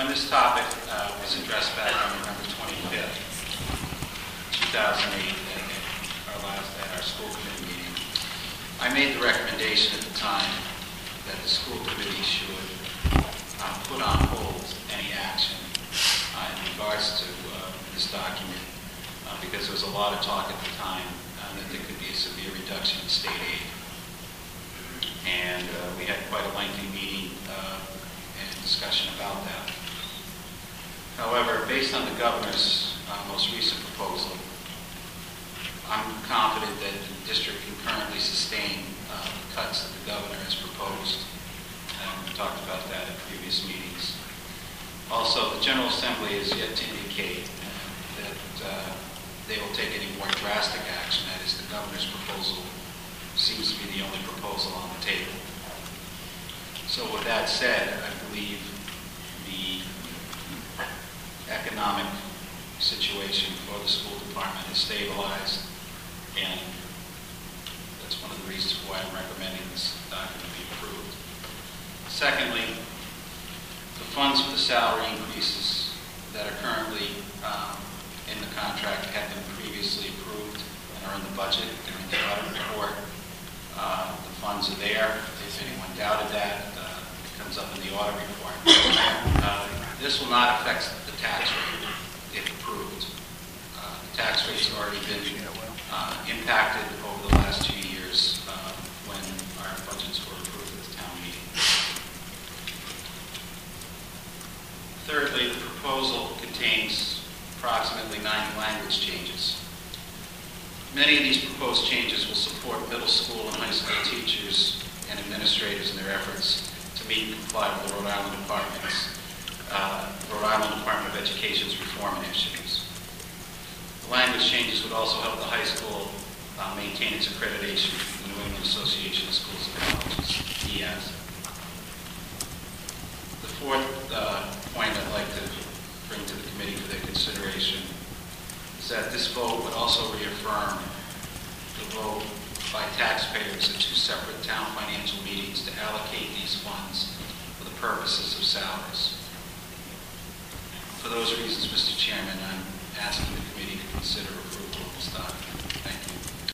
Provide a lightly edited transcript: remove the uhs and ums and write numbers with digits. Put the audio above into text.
when this topic was addressed back on November 25th, 2008, at our school committee meeting, I made the recommendation at the time that the school committee should put on hold any action in regards to this document because there was a lot of talk at the time that there could be a severe reduction in state aid. And we had quite a lengthy meeting and discussion about that. However, based on the governor's most recent proposal, I'm confident that the district can currently sustain the cuts that the governor has proposed. And we talked about that at previous meetings. Also, the General Assembly has yet to indicate that they will take any more drastic action. That is, the governor's proposal seems to be the only proposal on the table. So with that said, I believe the economic situation for the school department is stabilized, and that's one of the reasons why I'm recommending this document be approved. Secondly, the funds for the salary increases that are currently in the contract have been previously approved and are in the budget. They're in the audit report. The funds are there. If anyone doubted that, it comes up in the audit report. This will not affect the tax rate if approved. The tax rate's already been impacted over the last 2 years when our budgets were approved at the town meeting. Thirdly, the proposal contains approximately 90 language changes. Many of these proposed changes will support middle school and high school teachers and administrators in their efforts to meet and comply with the Rhode Island Department of Education's reform initiatives. The language changes would also help the high school maintain its accreditation from the New England Association of Schools and Colleges, EAS. The fourth point I'd like to bring to the committee for their consideration is that this vote would also reaffirm the vote by taxpayers at 2 separate town financial meetings to allocate these funds for the purposes of salaries. For those reasons, Mr. Chairman, I'm asking the committee to consider approval of this document.